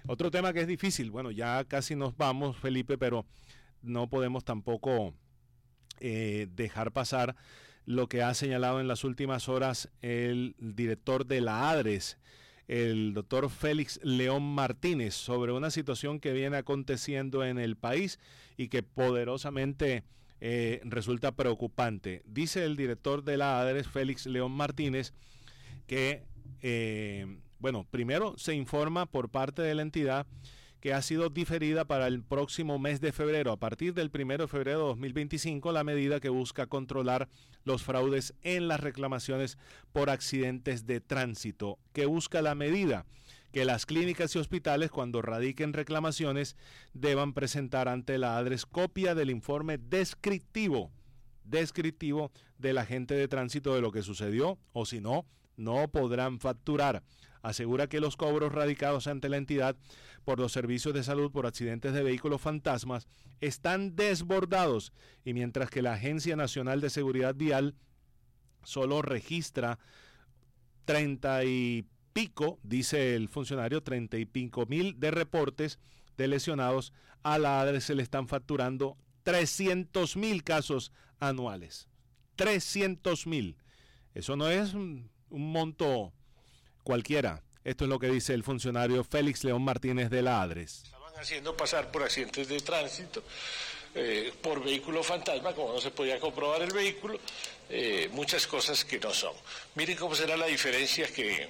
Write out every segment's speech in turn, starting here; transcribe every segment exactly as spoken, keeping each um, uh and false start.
Otro tema que es difícil, bueno, ya casi nos vamos, Felipe, pero no podemos tampoco eh, dejar pasar lo que ha señalado en las últimas horas el director de la ADRES, el doctor Félix León Martínez, sobre una situación que viene aconteciendo en el país y que poderosamente eh, resulta preocupante. Dice el director de la ADRES, Félix León Martínez, que, eh, bueno, primero se informa por parte de la entidad que ha sido diferida para el próximo mes de febrero, a partir del primero de febrero de dos mil veinticinco, la medida que busca controlar los fraudes en las reclamaciones por accidentes de tránsito. ¿Qué busca la medida? Que las clínicas y hospitales, cuando radiquen reclamaciones, deban presentar ante la ADRES copia del informe descriptivo, descriptivo del agente de tránsito de lo que sucedió, o si no, no podrán facturar. Asegura que los cobros radicados ante la entidad por los servicios de salud por accidentes de vehículos fantasmas están desbordados, y mientras que la Agencia Nacional de Seguridad Vial solo registra treinta y pico, dice el funcionario, treinta y pico mil de reportes de lesionados, a la ADRES se le están facturando trescientos mil casos anuales. trescientos mil. Eso no es un, un monto cualquiera. Esto es lo que dice el funcionario Félix León Martínez de la ADRES. Estaban haciendo pasar por accidentes de tránsito, eh, por vehículo fantasma, como no se podía comprobar el vehículo, eh, muchas cosas que no son. Miren cómo será la diferencia que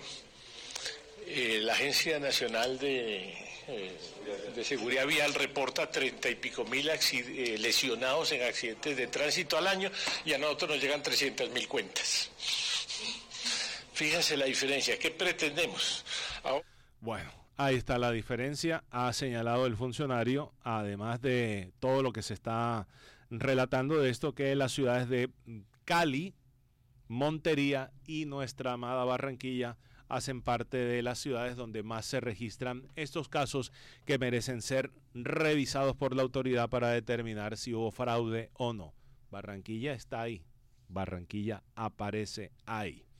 eh, la Agencia Nacional de, eh, de Seguridad Vial reporta treinta y pico mil eh, lesionados en accidentes de tránsito al año, y a nosotros nos llegan trescientas mil cuentas. Fíjense la diferencia. ¿Qué pretendemos? Ahora... Bueno, ahí está la diferencia, ha señalado el funcionario, además de todo lo que se está relatando de esto, que las ciudades de Cali, Montería y nuestra amada Barranquilla hacen parte de las ciudades donde más se registran estos casos que merecen ser revisados por la autoridad para determinar si hubo fraude o no. Barranquilla está ahí, Barranquilla aparece ahí.